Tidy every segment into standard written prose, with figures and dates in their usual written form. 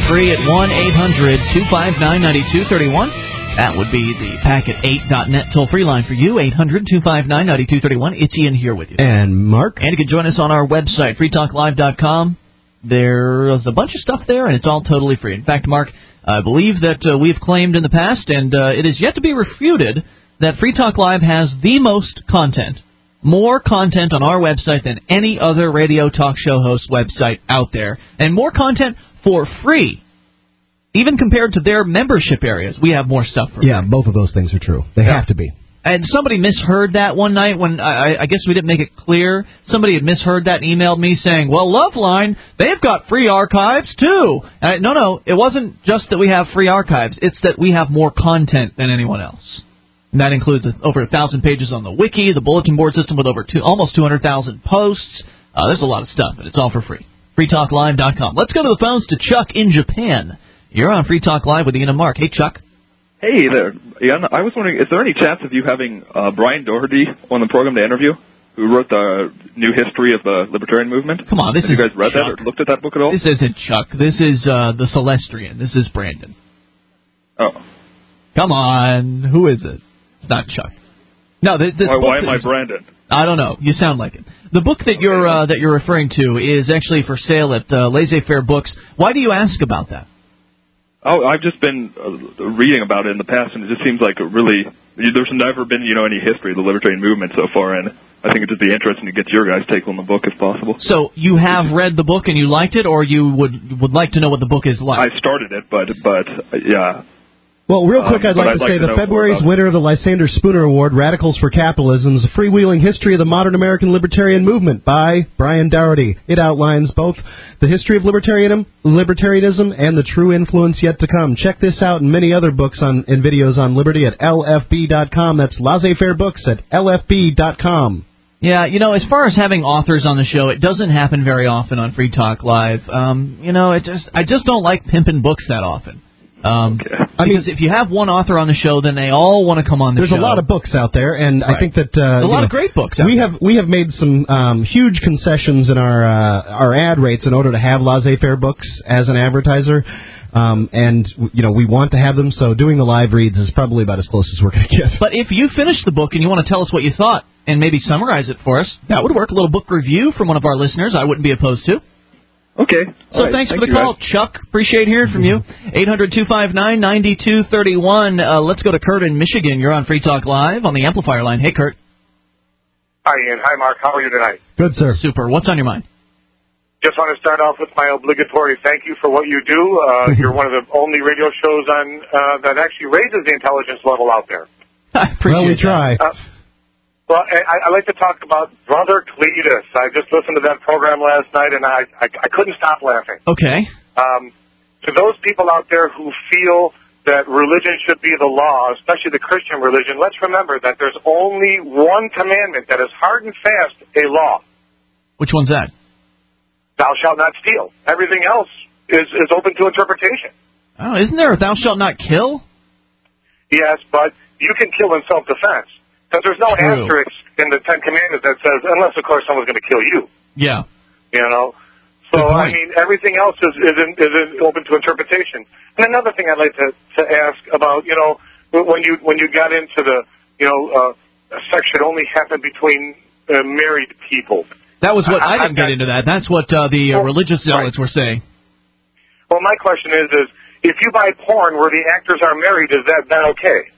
toll-free at 1-800-259-9231. That would be the Packet8.net toll-free line for you, 800-259-9231. It's Ian here with you. And Mark. And you can join us on our website, freetalklive.com. There's a bunch of stuff there, and it's all totally free. In fact, Mark, I believe that we've claimed in the past, and it is yet to be refuted, that Free Talk Live has the most content, more content on our website than any other radio talk show host website out there, and more content for free. Even compared to their membership areas, we have more stuff for free. Yeah, both of those things are true. They have to be. And somebody misheard that one night when I guess we didn't make it clear. Somebody had misheard that and emailed me saying, well, Loveline, they've got free archives, too. No, it wasn't just that we have free archives. It's that we have more content than anyone else. And that includes over 1,000 pages on the wiki, the bulletin board system with over almost 200,000 posts. There's a lot of stuff, and it's all for free. freetalklive.com. Let's go to the phones to Chuck in Japan. You're on Free Talk Live with Ian and Mark. Hey, Chuck. Hey there, Ian. I was wondering, is there any chance of you having Brian Doherty on the program to interview, who wrote the New History of the Libertarian Movement? Come on, Have you guys read that or looked at that book at all? This isn't Chuck. This is the Celestrian. This is Brandon. Oh. Come on. Who is it? It's not Chuck. No, why am I Brandon? I don't know. You sound like it. The book that you're referring to is actually for sale at Laissez-Faire Books. Why do you ask about that? Oh, I've just been reading about it in the past, and it just seems like there's never been, any history of the libertarian movement so far, and I think it'd just be interesting to get your guys' take on the book if possible. So you have read the book and you liked it, or you would like to know what the book is like? I started it, but yeah. Well, real quick, I'd like to say that February's winner of the Lysander Spooner Award, Radicals for Capitalism, is a freewheeling history of the modern American libertarian movement by Brian Doherty. It outlines both the history of libertarianism and the true influence yet to come. Check this out and many other books and videos on liberty at lfb.com. That's Laissez-Faire Books at lfb.com. Yeah, as far as having authors on the show, it doesn't happen very often on Free Talk Live. I just don't like pimping books that often. Because if you have one author on the show, then they all want to come on the show. There's a lot of books out there, and I think that there's a lot of great books out there. We have made some huge concessions in our ad rates in order to have Laissez-Faire Books as an advertiser, and we want to have them. So doing the live reads is probably about as close as we're going to get. But if you finish the book and you want to tell us what you thought and maybe summarize it for us, that would work. A little book review from one of our listeners, I wouldn't be opposed to. Okay. So thanks for the call, Chuck. Appreciate hearing from you. 800-259-9231. Let's go to Kurt in Michigan. You're on Free Talk Live on the Amplifier line. Hey, Kurt. Hi, Ian. Hi, Mark. How are you tonight? Good, sir. Super. What's on your mind? Just want to start off with my obligatory thank you for what you do. You're one of the only radio shows on that actually raises the intelligence level out there. I appreciate we try. Well, I like to talk about Brother Cletus. I just listened to that program last night, and I couldn't stop laughing. Okay. To those people out there who feel that religion should be the law, especially the Christian religion, let's remember that there's only one commandment that is hard and fast a law. Which one's that? Thou shalt not steal. Everything else is open to interpretation. Oh, isn't there a thou shalt not kill? Yes, but you can kill in self-defense. Because there's no asterisk in the Ten Commandments that says, unless, of course, someone's going to kill you. Yeah. So, I mean, everything else is open to interpretation. And another thing I'd like to ask about, when you got into the, sex should only happen between married people. That was what I didn't get into that. That's what the religious zealots were saying. Well, my question is if you buy porn where the actors are married, is that okay?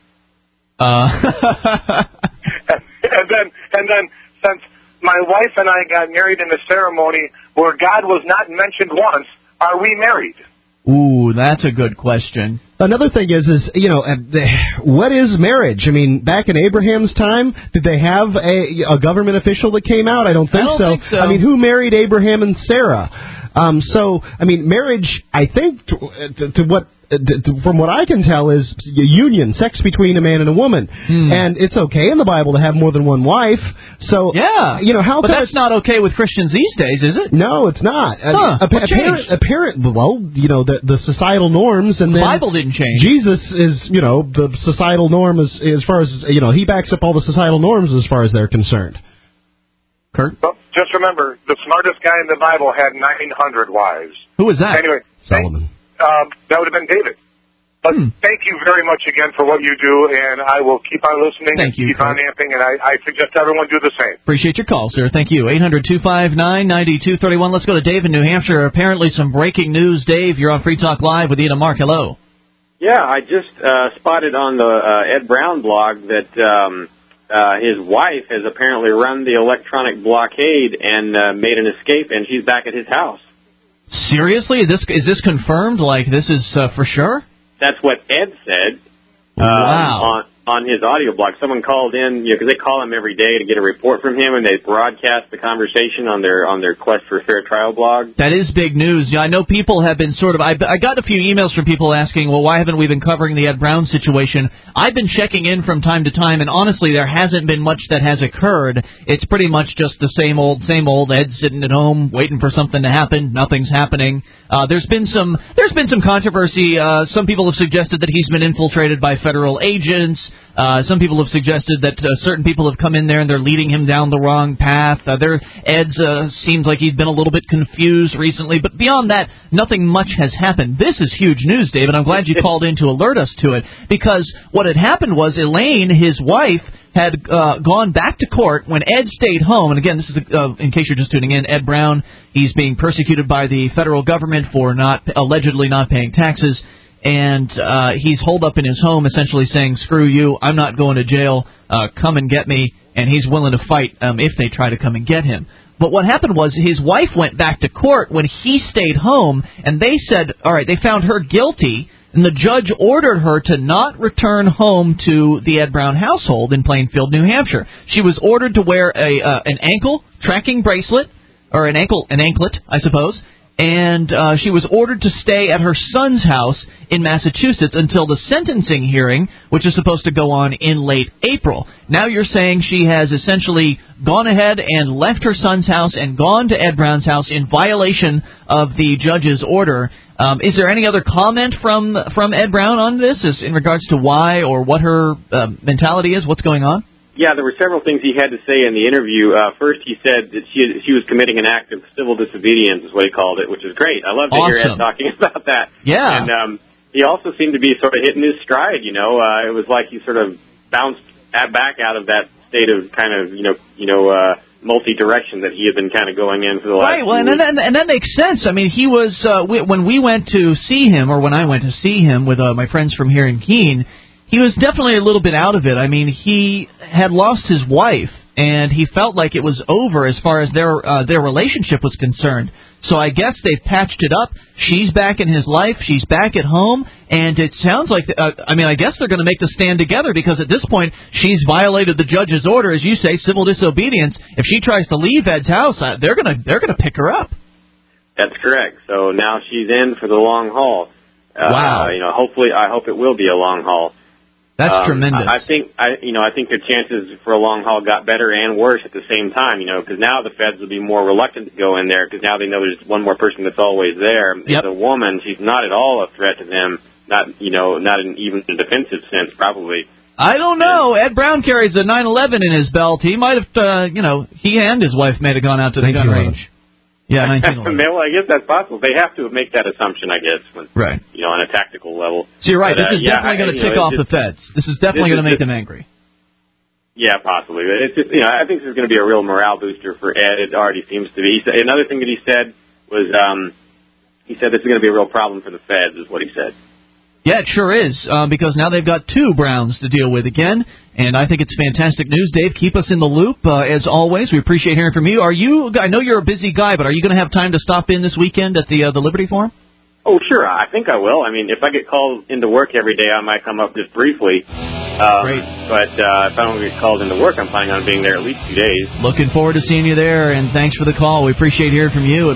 And then, since my wife and I got married in a ceremony where God was not mentioned once, are we married? Ooh, that's a good question. Another thing is what is marriage? I mean, back in Abraham's time, did they have a government official that came out? I don't think so. I mean, who married Abraham and Sarah? Marriage, I think, from what I can tell, is a union, sex between a man and a woman. And it's okay in the Bible to have more than one wife. So, yeah. But that's not okay with Christians these days, is it? No, it's not. What changed? The societal norms. And the Bible didn't change. Jesus is, the societal norm as far as, he backs up all the societal norms as far as they're concerned. Kurt? Well, just remember, the smartest guy in the Bible had 900 wives. Who was that? Anyway, Solomon. that would have been David. But thank you very much again for what you do, and I will keep on listening and keep on amping, and I suggest everyone do the same. Appreciate your call, sir. Thank you. 800-259-9231. Let's go to Dave in New Hampshire. Apparently some breaking news. Dave, you're on Free Talk Live with Ian and Mark. Hello. Yeah, I just spotted on the Ed Brown blog that his wife has apparently run the electronic blockade and made an escape, and she's back at his house. Seriously? Is this confirmed? Like, this is for sure? That's what Ed said on his audio blog. Someone called in, because they call him every day to get a report from him, and they broadcast the conversation on their Quest for Fair Trial blog. That is big news. Yeah, I know people have been sort of. I got a few emails from people asking, well, why haven't we been covering the Ed Brown situation? I've been checking in from time to time, and honestly, there hasn't been much that has occurred. It's pretty much just the same old. Ed sitting at home waiting for something to happen. Nothing's happening. There's been some controversy. Some people have suggested that he's been infiltrated by federal agents. Some people have suggested that certain people have come in there and they're leading him down the wrong path. Ed seems like he's been a little bit confused recently, but beyond that, nothing much has happened. This is huge news, David. I'm glad you called in to alert us to it, because what had happened was Elaine, his wife, had gone back to court when Ed stayed home. And again, this is in case you're just tuning in, Ed Brown, he's being persecuted by the federal government for allegedly not paying taxes. And he's holed up in his home, essentially saying, screw you, I'm not going to jail, come and get me, and he's willing to fight if they try to come and get him. But what happened was his wife went back to court when he stayed home, and they said, all right, they found her guilty, and the judge ordered her to not return home to the Ed Brown household in Plainfield, New Hampshire. She was ordered to wear an ankle tracking bracelet, or an anklet, I suppose, and she was ordered to stay at her son's house in Massachusetts until the sentencing hearing, which is supposed to go on in late April. Now you're saying she has essentially gone ahead and left her son's house and gone to Ed Brown's house in violation of the judge's order. Is there any other comment from Ed Brown on this in regards to why or what her mentality is, what's going on? Yeah, there were several things he had to say in the interview. First, he said that she was committing an act of civil disobedience, is what he called it, which is great. I love to hear Ed talking about that. Yeah. And he also seemed to be sort of hitting his stride, It was like he sort of bounced back out of that state of kind of, multi-direction that he had been kind of going in for the last few weeks. And that makes sense. I mean, he was, when we went to see him, or when I went to see him with my friends from here in Keene, he was definitely a little bit out of it. I mean, he had lost his wife, and he felt like it was over as far as their relationship was concerned. So I guess they've patched it up. She's back in his life. She's back at home. And it sounds like, I guess they're going to make the stand together, because at this point, she's violated the judge's order, as you say, civil disobedience. If she tries to leave Ed's house, they're going to pick her up. That's correct. So now she's in for the long haul. Wow. I hope it will be a long haul. That's tremendous. I think the chances for a long haul got better and worse at the same time, because now the feds will be more reluctant to go in there, because now they know there's one more person that's always there. Yep. As a woman, she's not at all a threat to them, not in even a defensive sense, probably. I don't know. Ed Brown carries a 911 in his belt. He might have, he and his wife may have gone out to the gun range. Yeah, 1911. Well, I guess that's possible. They have to make that assumption, I guess, right. On a tactical level. So you're right. This is definitely going to tick off the feds. This is definitely going to make them angry. Yeah, possibly. It's just, I think this is going to be a real morale booster for Ed. It already seems to be. Another thing that he said was, he said this is going to be a real problem for the feds, is what he said. Yeah, it sure is, because now they've got two Browns to deal with again, and I think it's fantastic news. Dave, keep us in the loop, as always. We appreciate hearing from you. I know you're a busy guy, but are you going to have time to stop in this weekend at the Liberty Forum? Oh, sure. I think I will. I mean, if I get called into work every day, I might come up just briefly. Great. But if I don't get called into work, I'm planning on being there at least 2 days. Looking forward to seeing you there, and thanks for the call. We appreciate hearing from you at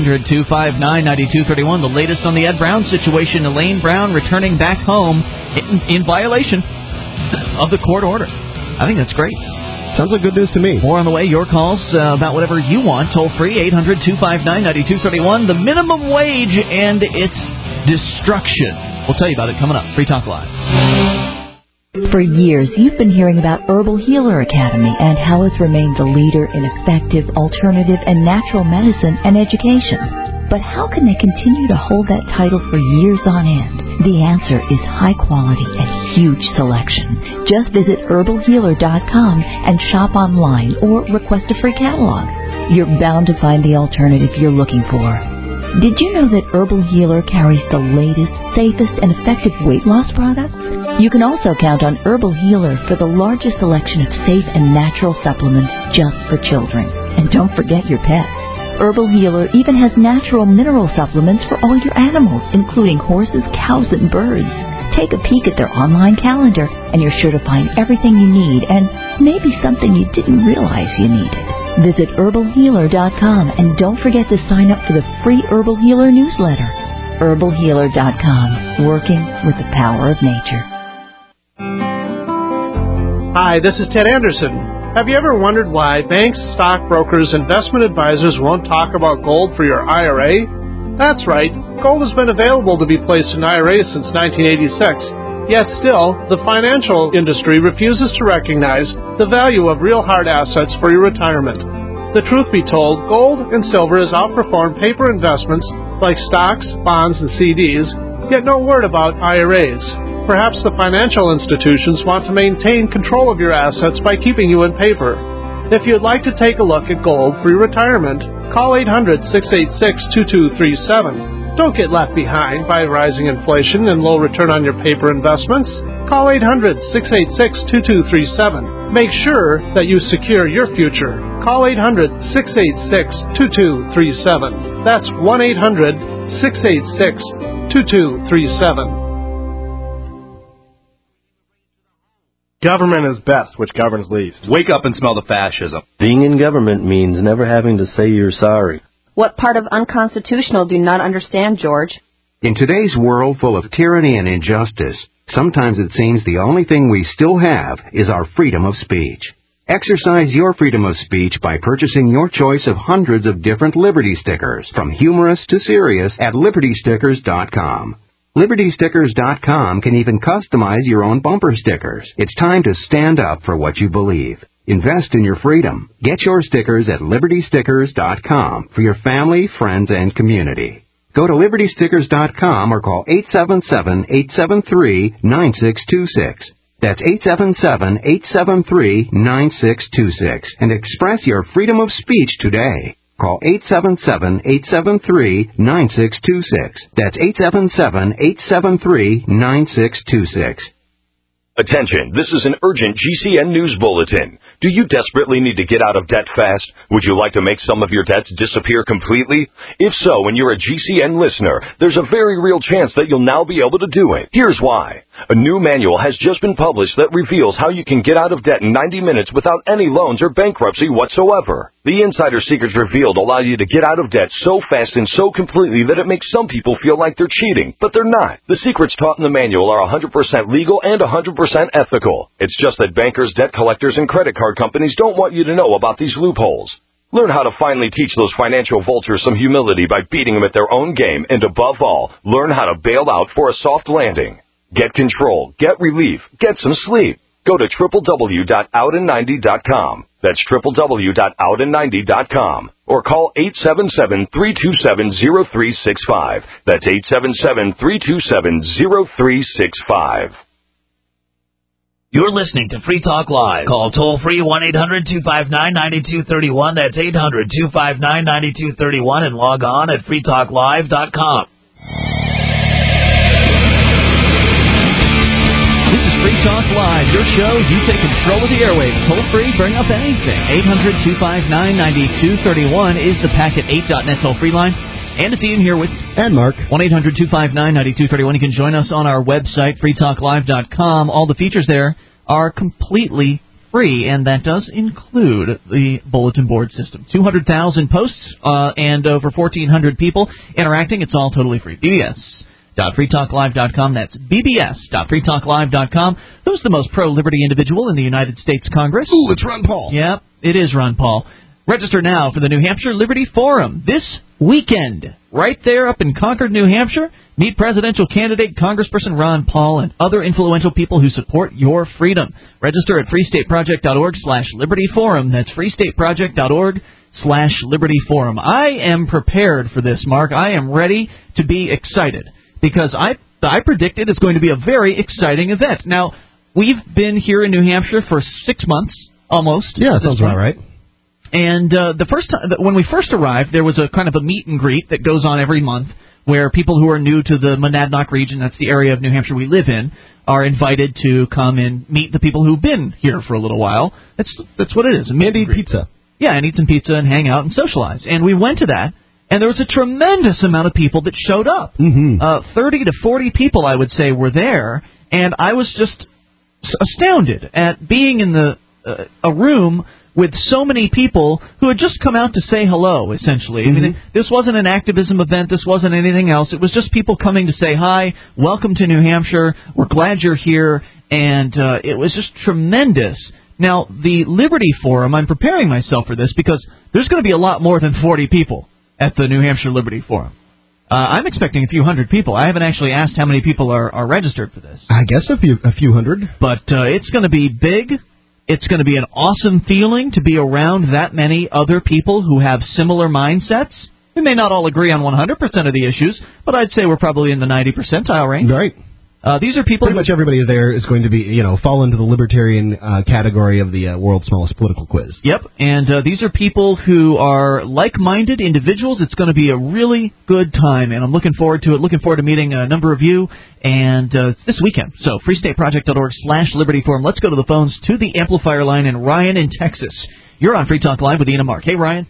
1-800-259-9231. The latest on the Ed Brown situation. Elaine Brown returning back home in violation of the court order. I think that's great. Sounds like good news to me. More on the way. Your calls about whatever you want. Toll free, 800-259-9231. The minimum wage and its destruction. We'll tell you about it coming up. Free Talk Live. For years, you've been hearing about Herbal Healer Academy and how it's remained the leader in effective, alternative, and natural medicine and education. But how can they continue to hold that title for years on end? The answer is high quality and huge selection. Just visit herbalhealer.com and shop online or request a free catalog. You're bound to find the alternative you're looking for. Did you know that Herbal Healer carries the latest, safest, and effective weight loss products? You can also count on Herbal Healer for the largest selection of safe and natural supplements just for children. And don't forget your pets. Herbal Healer even has natural mineral supplements for all your animals, including horses, cows, and birds. Take a peek at their online calendar, and you're sure to find everything you need and maybe something you didn't realize you needed. Visit herbalhealer.com and don't forget to sign up for the free Herbal Healer newsletter. herbalhealer.com, working with the power of nature. Hi, this is Ted Anderson. Have you ever wondered why banks, stockbrokers, investment advisors won't talk about gold for your IRA? That's right. Gold has been available to be placed in IRAs since 1986. Yet still, the financial industry refuses to recognize the value of real hard assets for your retirement. The truth be told, gold and silver has outperformed paper investments like stocks, bonds, and CDs, yet no word about IRAs. Perhaps the financial institutions want to maintain control of your assets by keeping you in paper. If you'd like to take a look at gold for your retirement, call 800-686-2237. Don't get left behind by rising inflation and low return on your paper investments. Call 800-686-2237. Make sure that you secure your future. Call 800-686-2237. That's 1-800-686-2237. Government is best, which governs least. Wake up and smell the fascism. Being in government means never having to say you're sorry. What part of unconstitutional do you not understand, George? In today's world full of tyranny and injustice, sometimes it seems the only thing we still have is our freedom of speech. Exercise your freedom of speech by purchasing your choice of hundreds of different Liberty stickers, from humorous to serious, at LibertyStickers.com. LibertyStickers.com can even customize your own bumper stickers. It's time to stand up for what you believe. Invest in your freedom. Get your stickers at LibertyStickers.com for your family, friends, and community. Go to LibertyStickers.com or call 877-873-9626. That's 877-873-9626 and express your freedom of speech today. Call 877-873-9626. That's 877-873-9626. Attention, this is an urgent GCN News Bulletin. Do you desperately need to get out of debt fast? Would you like to make some of your debts disappear completely? If so, and you're a GCN listener, there's a very real chance that you'll now be able to do it. Here's why. A new manual has just been published that reveals how you can get out of debt in 90 minutes without any loans or bankruptcy whatsoever. The insider secrets revealed allow you to get out of debt so fast and so completely that it makes some people feel like they're cheating, but they're not. The secrets taught in the manual are 100% legal and 100% ethical. It's just that bankers, debt collectors, and credit card companies don't want you to know about these loopholes. Learn how to finally teach those financial vultures some humility by beating them at their own game, and above all, learn how to bail out for a soft landing. Get control, get relief, get some sleep. Go to www.outin90.com. That's www.outin90.com. Or call 877-327-0365. That's 877-327-0365. You're listening to Free Talk Live. Call toll-free 1-800-259-9231. That's 800-259-9231. And log on at freetalklive.com. Free Talk Live, your show. You take control of the airwaves. Toll free, bring up anything. 800-259-9231 is the packet8.net toll free line. And it's Ian here with... And Mark. 1-800-259-9231. You can join us on our website, freetalklive.com. All the features there are completely free, and that does include the bulletin board system. 200,000 posts and over 1,400 people interacting. It's all totally free. BBS.freetalklive.com. That's BBS.freetalklive.com. Who's the most pro-liberty individual in the United States Congress? Ooh, it's Ron Paul. Yep, it is Ron Paul. Register now for the New Hampshire Liberty Forum this weekend. Right there up in Concord, New Hampshire. Meet presidential candidate Congressperson Ron Paul and other influential people who support your freedom. Register at freestateproject.org/libertyforum. That's freestateproject.org/libertyforum. Facebook.com/Liberty Forum. I am prepared for this, Mark. I am ready to be excited because I predict it is going to be a very exciting event. Now, we've been here in New Hampshire for 6 months, almost. Yeah, sounds about right. And the first time, when we first arrived, there was a kind of a meet and greet that goes on every month, where people who are new to the Monadnock region, that's the area of New Hampshire we live in, are invited to come and meet the people who've been here for a little while. That's what it is. And eat pizza. Yeah, and eat some pizza and hang out and socialize. And we went to that, and there was a tremendous amount of people that showed up. 30 to 40 people, I would say, were there, and I was just astounded at being in a room with so many people who had just come out to say hello, essentially. I mean, this wasn't an activism event. This wasn't anything else. It was just people coming to say hi, welcome to New Hampshire, we're glad you're here, and it was just tremendous. Now, the Liberty Forum, I'm preparing myself for this because there's going to be a lot more than 40 people at the New Hampshire Liberty Forum. I'm expecting a few hundred people. I haven't actually asked how many people are registered for this. I guess a few hundred. But it's going to be big. It's going to be an awesome feeling to be around that many other people who have similar mindsets. We may not all agree on 100% of the issues, but I'd say we're probably in the 90 percentile range. Right. These are people. Pretty much everybody there is going to be, fall into the libertarian category of the world's smallest political quiz. Yep, and these are people who are like-minded individuals. It's going to be a really good time, and I'm looking forward to it. Looking forward to meeting a number of you, and it's this weekend. So, freestateproject.org/Liberty Forum. Let's go to the phones to the amplifier line and Ryan in Texas. You're on Free Talk Live with Ian and Mark. Hey, Ryan.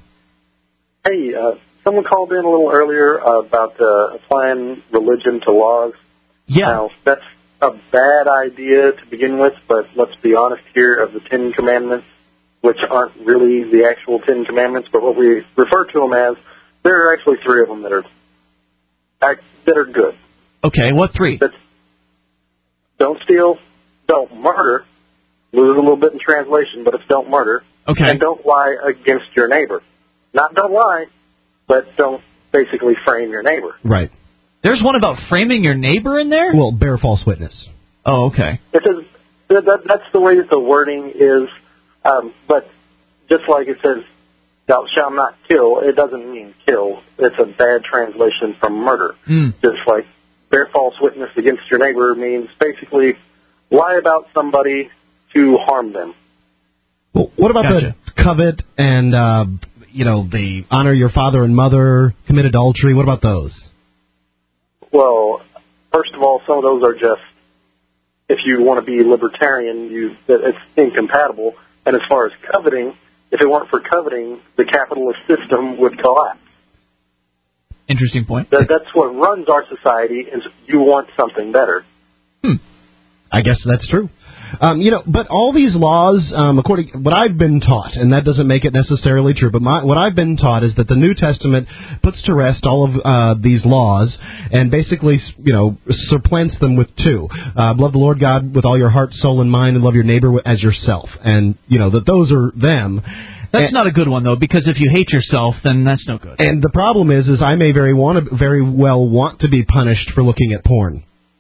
Hey, someone called in a little earlier about applying religion to laws. Yeah. Now, that's a bad idea to begin with, but let's be honest here, of the 10 Commandments, which aren't really the actual 10 Commandments, but what we refer to them as, there are actually 3 of them that are good. Okay, what 3? That's don't steal, don't murder, lose a little bit in translation, but it's don't murder, okay, and don't lie against your neighbor. Not don't lie, but don't basically frame your neighbor. Right. There's one about framing your neighbor in there? Well, bear false witness. Oh, okay. It says that's the way that the wording is, but just like it says, thou shalt not kill, it doesn't mean kill. It's a bad translation from murder. Just like bear false witness against your neighbor means basically lie about somebody to harm them. Well, what about the covet and, the honor your father and mother, commit adultery? What about those? Well, first of all, some of those are just, if you want to be libertarian, it's incompatible. And as far as coveting, if it weren't for coveting, the capitalist system would collapse. Interesting point. That's what runs our society, is you want something better. I guess that's true. But all these laws, according to what I've been taught, and that doesn't make it necessarily true, but what I've been taught is that the New Testament puts to rest all of these laws and basically, supplants them with 2. Love the Lord God with all your heart, soul, and mind, and love your neighbor as yourself. And, that those are them. That's not a good one, though, because if you hate yourself, then that's no good. And the problem is I may very well want to be punished for looking at porn.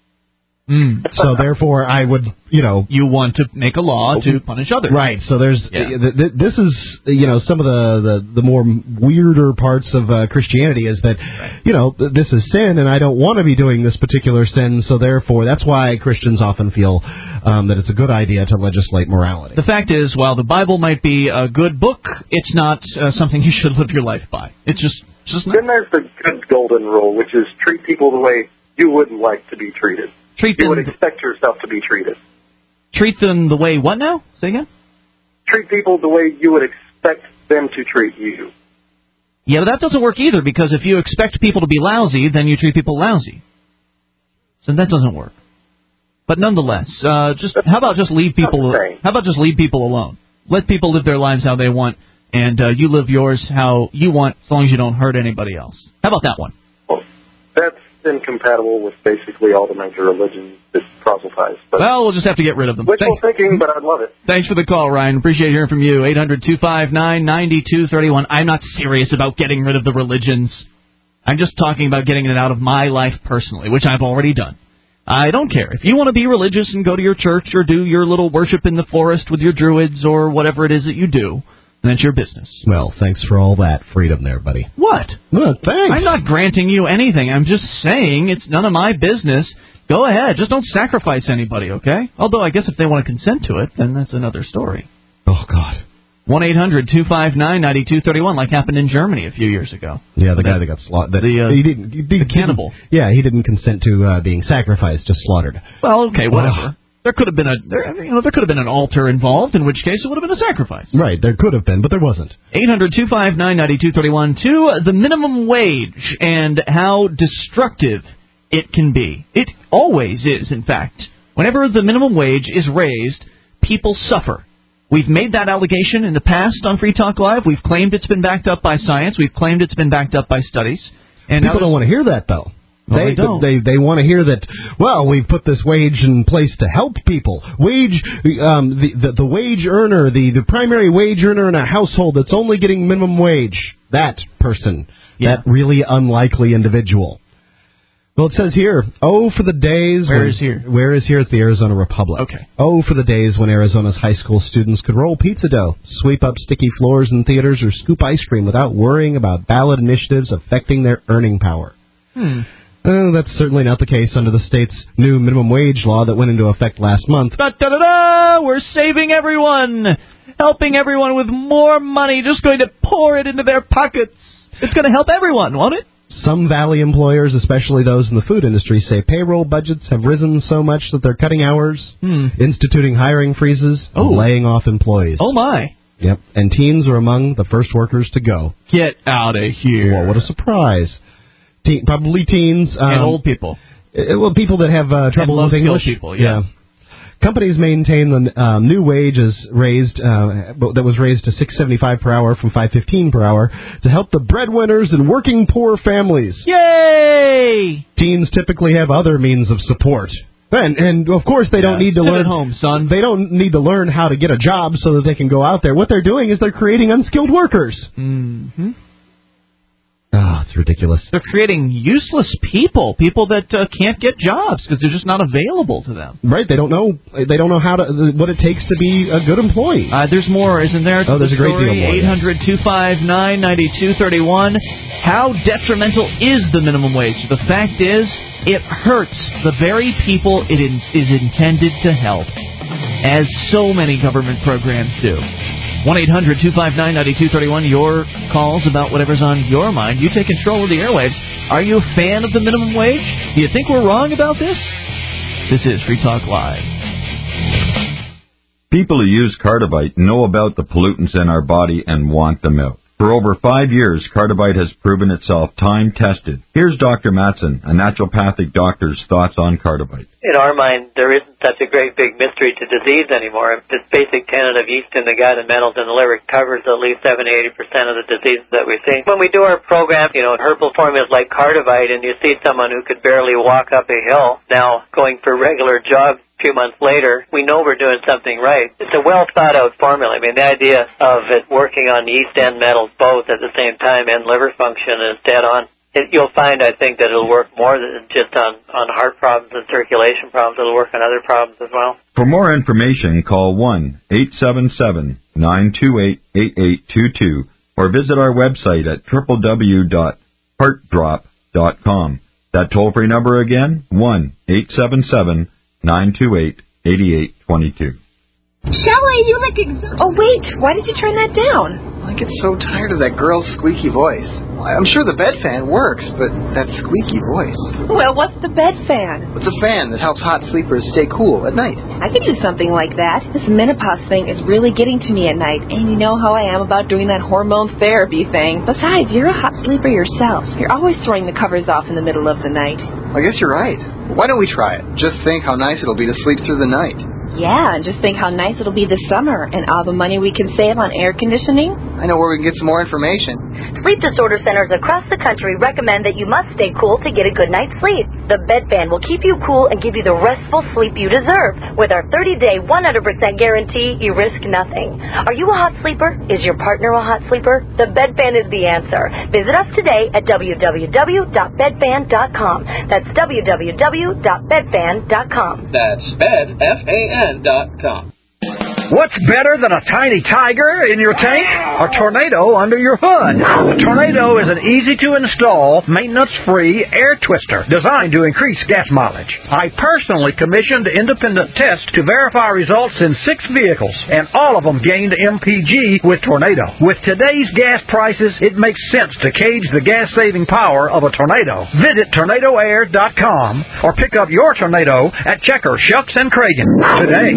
So therefore, I would, you want to make a law to punish others, right? So there's this is some of the more weirder parts of Christianity is that this is sin, and I don't want to be doing this particular sin. So therefore, that's why Christians often feel that it's a good idea to legislate morality. The fact is, while the Bible might be a good book, it's not something you should live your life by. It's just not. Then there's the good golden rule, which is treat people the way you would like to be treated. You would expect yourself to be treated. Treat them the way what now? Say again? Treat people the way you would expect them to treat you. Yeah, but that doesn't work either, because if you expect people to be lousy, then you treat people lousy. So that doesn't work. But nonetheless, how about just leave people alone? Let people live their lives how they want, and you live yours how you want, as long as you don't hurt anybody else. How about that one? Well, that's incompatible with basically all the major religions that proselytize. Well, we'll just have to get rid of them. Wishful thinking, but I'd love it. Thanks for the call, Ryan. Appreciate hearing from you. 800-259-9231. I'm not serious about getting rid of the religions. I'm just talking about getting it out of my life personally, which I've already done. I don't care. If you want to be religious and go to your church or do your little worship in the forest with your druids or whatever it is that you do, And that's your business. Well, thanks for all that freedom there, buddy. What? Well, thanks. I'm not granting you anything. I'm just saying it's none of my business. Go ahead. Just don't sacrifice anybody, okay? Although I guess if they want to consent to it, then that's another story. Oh, God. 1-800-259-9231, like happened in Germany a few years ago. Yeah, the guy that got slaughtered. The cannibal. He didn't consent to being sacrificed, just slaughtered. Well, okay, whatever. There could have been an altar involved, in which case it would have been a sacrifice. Right, there could have been, but there wasn't. 800-259-9231 to the minimum wage and how destructive it can be. It always is, in fact. Whenever the minimum wage is raised, people suffer. We've made that allegation in the past on Free Talk Live. We've claimed it's been backed up by science. We've claimed it's been backed up by studies. And people don't want to hear that, though. Well, they don't. They want to hear that, well, we've put this wage in place to help people. The wage earner, the primary wage earner in a household that's only getting minimum wage, that person, that really unlikely individual. Well, it says here, for the days... Where is here? Where is here at the Arizona Republic. Okay. For the days when Arizona's high school students could roll pizza dough, sweep up sticky floors in theaters, or scoop ice cream without worrying about ballot initiatives affecting their earning power. That's certainly not the case under the state's new minimum wage law that went into effect last month. Da-da-da-da! We're saving everyone! Helping everyone with more money, just going to pour it into their pockets. It's going to help everyone, won't it? Some Valley employers, especially those in the food industry, say payroll budgets have risen so much that they're cutting hours, instituting hiring freezes, and laying off employees. Oh, my. Yep, and teens are among the first workers to go. Get out of here. Well, what a surprise. Probably teens. And old people. Well, people that have trouble with English. People, yeah. Companies maintain the new wage is raised that was raised to $6.75 per hour from $5.15 per hour to help the breadwinners and working poor families. Yay! Teens typically have other means of support. And of course, they don't need to learn. Sit at home, son. They don't need to learn how to get a job so that they can go out there. What they're doing is they're creating unskilled workers. Mm-hmm. It's ridiculous. They're creating useless people that can't get jobs because they're just not available to them. Right? They don't know what it takes to be a good employee. There's more, isn't there? There's a great deal more. 800-259-9231. How detrimental is the minimum wage? The fact is, it hurts the very people it is intended to help, as so many government programs do. 1-800-259-9231, your calls about whatever's on your mind. You take control of the airwaves. Are you a fan of the minimum wage? Do you think we're wrong about this? This is Free Talk Live. People who use Cardivite know about the pollutants in our body and want them out. For over 5 years, Cardivite has proven itself time-tested. Here's Dr. Matson, a naturopathic doctor's thoughts on Cardivite. In our mind, there isn't such a great big mystery to disease anymore. This basic tenet of yeast in the gut and metals in the liver covers at least 70-80% of the diseases that we see. When we do our program, herbal formulas like Cardivite, and you see someone who could barely walk up a hill now going for regular jogs. A few months later, we know we're doing something right. It's a well-thought-out formula. I mean, the idea of it working on yeast and metals both at the same time and liver function is dead on. You'll find, I think, that it'll work more than just on heart problems and circulation problems. It'll work on other problems as well. For more information, call 1-877-928-8822 or visit our website at www.heartdrop.com. That toll-free number again, 1-877-928-8822. Shelley, you look Oh, wait. Why did you turn that down? I get so tired of that girl's squeaky voice. I'm sure the bed fan works, but that squeaky voice. Well, what's the bed fan? It's a fan that helps hot sleepers stay cool at night. I could do something like that. This menopause thing is really getting to me at night, and you know how I am about doing that hormone therapy thing. Besides, you're a hot sleeper yourself. You're always throwing the covers off in the middle of the night. I guess you're right. Why don't we try it? Just think how nice it'll be to sleep through the night. Yeah, and just think how nice it'll be this summer and all the money we can save on air conditioning. I know where we can get some more information. Sleep disorder centers across the country recommend that you must stay cool to get a good night's sleep. The bed fan will keep you cool and give you the restful sleep you deserve. With our 30-day, 100% guarantee, you risk nothing. Are you a hot sleeper? Is your partner a hot sleeper? The bed fan is the answer. Visit us today at www.bedfan.com. That's www.bedfan.com. That's bedfan.com. What's better than a tiny tiger in your tank? A Tornado under your hood. A Tornado is an easy-to-install, maintenance-free air twister designed to increase gas mileage. I personally commissioned independent tests to verify results in 6 vehicles, and all of them gained MPG with Tornado. With today's gas prices, it makes sense to gauge the gas-saving power of a Tornado. Visit TornadoAir.com or pick up your Tornado at Checker, Shucks, and Cragen today.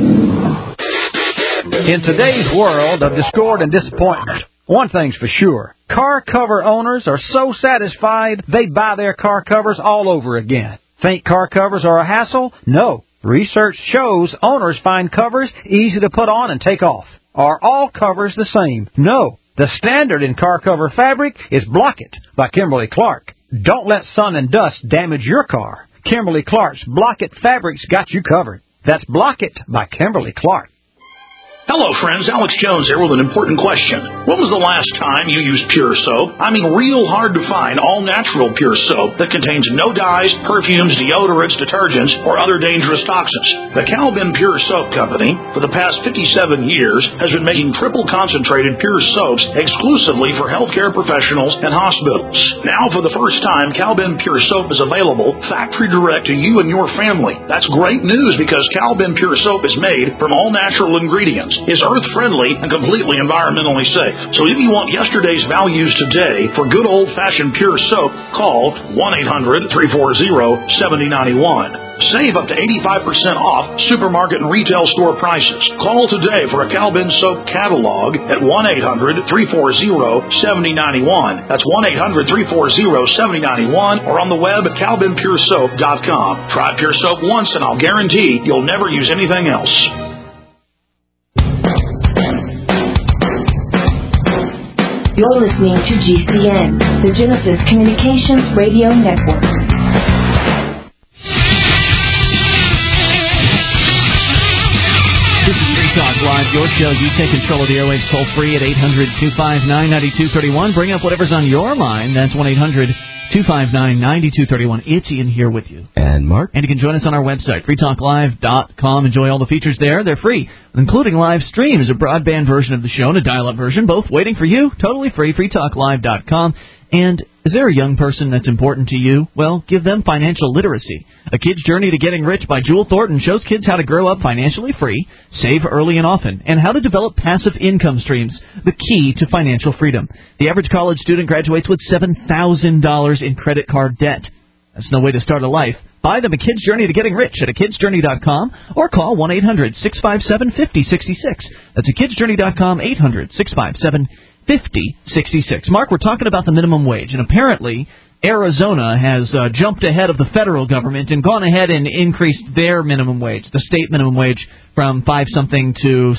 In today's world of discord and disappointment, one thing's for sure. Car cover owners are so satisfied they buy their car covers all over again. Think car covers are a hassle? No. Research shows owners find covers easy to put on and take off. Are all covers the same? No. The standard in car cover fabric is Block-It by Kimberly-Clark. Don't let sun and dust damage your car. Kimberly-Clark's Block-It fabrics got you covered. That's Block-It by Kimberly-Clark. Hello, friends. Alex Jones here with an important question. When was the last time you used Pure Soap? I mean, real hard to find all-natural Pure Soap that contains no dyes, perfumes, deodorants, detergents, or other dangerous toxins. The Calvin Pure Soap Company, for the past 57 years, has been making triple-concentrated Pure Soaps exclusively for healthcare professionals and hospitals. Now, for the first time, Calvin Pure Soap is available factory direct to you and your family. That's great news because Calvin Pure Soap is made from all-natural ingredients, is earth-friendly, and completely environmentally safe. So if you want yesterday's values today for good old-fashioned Pure Soap, call 1-800-340-7091. Save up to 85% off supermarket and retail store prices. Call today for a Calvin Soap catalog at 1-800-340-7091. That's 1-800-340-7091 or on the web at CalvinPureSoap.com. Try Pure Soap once and I'll guarantee you'll never use anything else. You're listening to GCN, the Genesis Communications Radio Network. This is Free Talk Live, your show. You take control of the airwaves toll free at 800-259-9231. Bring up whatever's on your mind. That's 1-800-259-9231. It's Ian here with you. And Mark. And you can join us on our website, freetalklive.com. Enjoy all the features there. They're free, including live streams, a broadband version of the show and a dial-up version, both waiting for you, totally free, freetalklive.com. And is there a young person that's important to you? Well, give them financial literacy. A Kid's Journey to Getting Rich by Jewel Thornton shows kids how to grow up financially free, save early and often, and how to develop passive income streams, the key to financial freedom. The average college student graduates with $7,000 in credit card debt. That's no way to start a life. Buy them A Kid's Journey to Getting Rich at akidsjourney.com or call 1-800-657-5066. That's akidsjourney.com, 800-657-5066. Mark, we're talking about the minimum wage, and apparently Arizona has jumped ahead of the federal government and gone ahead and increased their minimum wage, the state minimum wage, from 5-something to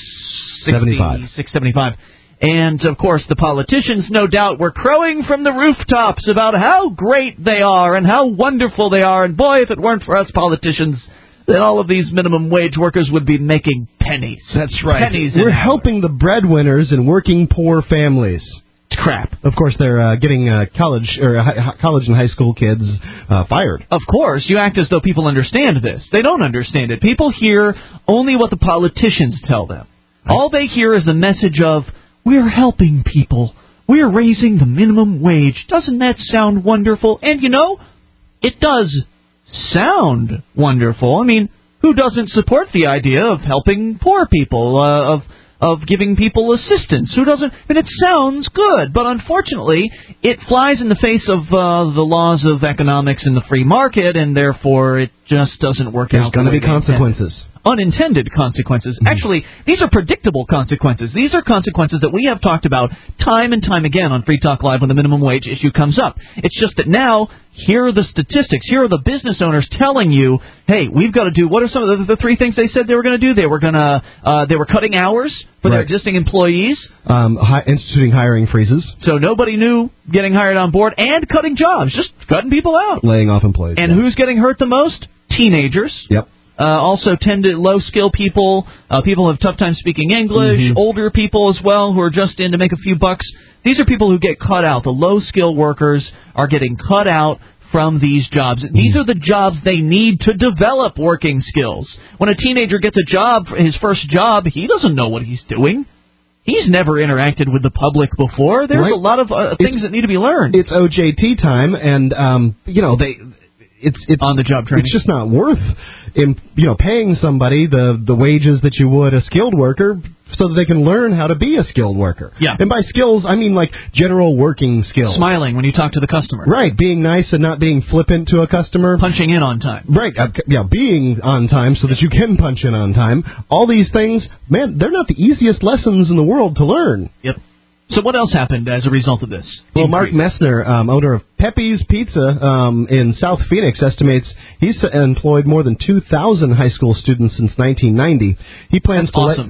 $6.75. And, of course, the politicians, no doubt, were crowing from the rooftops about how great they are and how wonderful they are. And, boy, if it weren't for us politicians, then all of these minimum wage workers would be making pennies. That's right. Pennies. We're helping the breadwinners and working poor families. It's crap. Of course, they're getting college and high school kids fired. Of course, you act as though people understand this. They don't understand it. People hear only what the politicians tell them. All they hear is the message of, we're helping people. We're raising the minimum wage. Doesn't that sound wonderful? And, you know, it does sound wonderful. I mean, who doesn't support the idea of helping poor people, of giving people assistance? Who doesn't? I mean, it sounds good, but unfortunately, it flies in the face of the laws of economics and the free market, and therefore it just doesn't work out. There's going to be consequences. Unintended consequences. Actually, these are predictable consequences. These are consequences that we have talked about time and time again on Free Talk Live when the minimum wage issue comes up. It's just that now, here are the statistics. Here are the business owners telling you, hey, we've got to do, what are some of the 3 things they said they were going to do? They were cutting hours for their existing employees. Instituting hiring freezes. So nobody new getting hired on board, and cutting jobs, just cutting people out. Laying off employees. And who's getting hurt the most? Teenagers. Yep. Also low-skill people, people who have tough time speaking English, older people as well who are just in to make a few bucks. These are people who get cut out. The low-skill workers are getting cut out from these jobs. These are the jobs they need to develop working skills. When a teenager gets a job, his first job, he doesn't know what he's doing. He's never interacted with the public before. There's a lot of things that need to be learned. It's OJT time, and it's on the job training. It's just not worth paying somebody the wages that you would a skilled worker so that they can learn how to be a skilled worker. Yeah. And by skills, I mean like general working skills. Smiling when you talk to the customer. Right. Being nice and not being flippant to a customer. Punching in on time. Right. Being on time so that you can punch in on time. All these things, man, they're not the easiest lessons in the world to learn. Yep. So what else happened as a result of this? Well, Mark Messner, owner of Pepe's Pizza in South Phoenix, estimates he's employed more than 2,000 high school students since 1990. He plans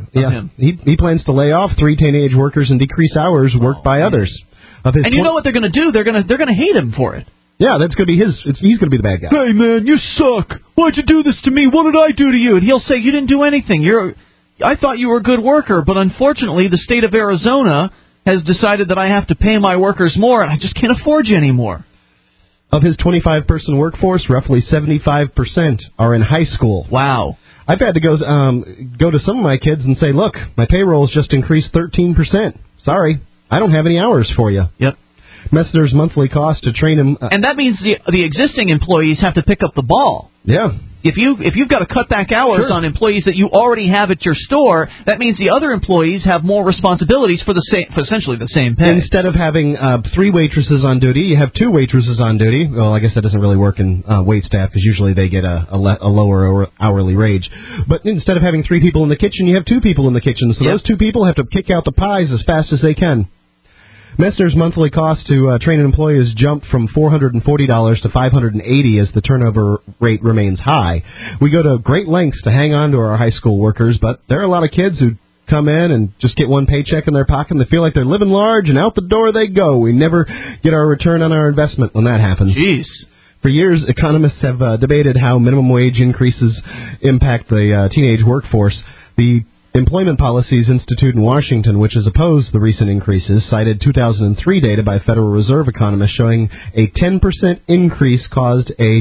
He plans to lay off 3 teenage workers and decrease hours worked by others. And you know what they're going to do? They're going to hate him for it. Yeah, that's going to be he's going to be the bad guy. Hey man, you suck. Why'd you do this to me? What did I do to you? And he'll say, you didn't do anything. I thought you were a good worker, but unfortunately, the state of Arizona has decided that I have to pay my workers more, and I just can't afford you anymore. Of his 25-person workforce, roughly 75% are in high school. Wow. I've had to go to some of my kids and say, look, my payroll's just increased 13%. Sorry, I don't have any hours for you. Yep. Messner's monthly cost to train him... and that means the existing employees have to pick up the ball. Yeah. If you've got to cut back hours on employees that you already have at your store, that means the other employees have more responsibilities for essentially the same pay. Instead of having 3 waitresses on duty, you have 2 waitresses on duty. Well, I guess that doesn't really work in wait staff because usually they get a lower hourly wage. But instead of having 3 people in the kitchen, you have 2 people in the kitchen. So those 2 people have to kick out the pies as fast as they can. Messner's monthly cost to train an employee has jumped from $440 to $580 as the turnover rate remains high. We go to great lengths to hang on to our high school workers, but there are a lot of kids who come in and just get one paycheck in their pocket and they feel like they're living large, and out the door they go. We never get our return on our investment when that happens. Jeez. For years, economists have debated how minimum wage increases impact the teenage workforce. The Employment Policies Institute in Washington, which has opposed the recent increases, cited 2003 data by Federal Reserve economists showing a 10% increase caused a 2%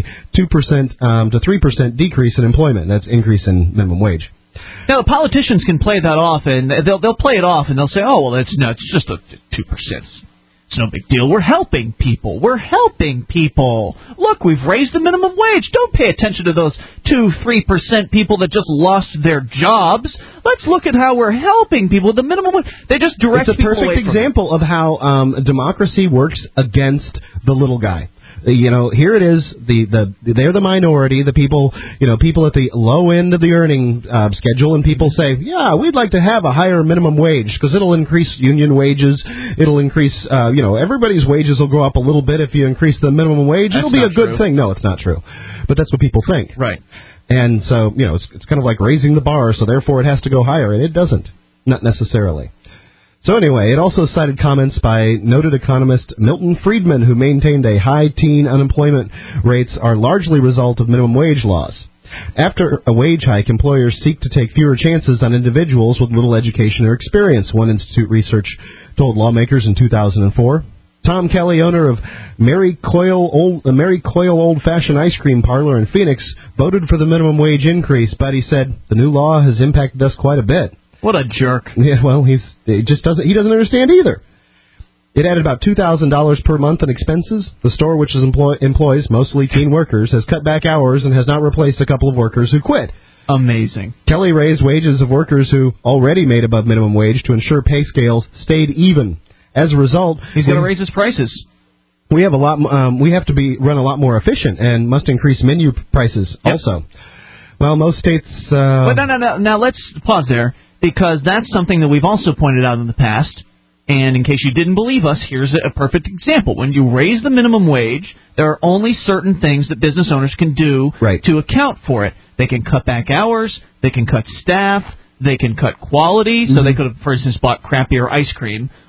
to 3% decrease in employment. That's increase in minimum wage. Now, the politicians can play that off, and they'll play it off, and they'll say, oh, well, it's just a 2%. It's no big deal. We're helping people. Look, we've raised the minimum wage. Don't pay attention to those 2-3% people that just lost their jobs. Let's look at how we're helping people. The minimum wage, they just direct people away from it. It's a perfect example of how democracy works against the little guy. Here it is. They're the minority. The people, people at the low end of the earning schedule, and people say, yeah, we'd like to have a higher minimum wage because it'll increase union wages. It'll increase, everybody's wages will go up a little bit if you increase the minimum wage. It'll be a good thing. No, it's not true, but that's what people think. Right. And so, it's kind of like raising the bar, so therefore it has to go higher, and it doesn't, not necessarily. So anyway, it also cited comments by noted economist Milton Friedman, who maintained a high teen unemployment rates are largely a result of minimum wage laws. After a wage hike, employers seek to take fewer chances on individuals with little education or experience, one institute research told lawmakers in 2004. Tom Kelly, owner of Mary Coyle Old-Fashioned Ice Cream Parlor in Phoenix, voted for the minimum wage increase, but he said the new law has impacted us quite a bit. What a jerk. Yeah, well, he doesn't understand either. It added about $2,000 per month in expenses. The store, which employs mostly teen workers, has cut back hours and has not replaced a couple of workers who quit. Amazing. Kelly raised wages of workers who already made above minimum wage to ensure pay scales stayed even. As a result, he's going to raise his prices. We have we have to run a lot more efficient and must increase menu prices also. Well, most states. But no. Now let's pause there, because that's something that we've also pointed out in the past. And in case you didn't believe us, here's a perfect example. When you raise the minimum wage, there are only certain things that business owners can do to account for it. They can cut back hours, they can cut staff, they can cut quality, so they could have, for instance, bought crappier ice cream,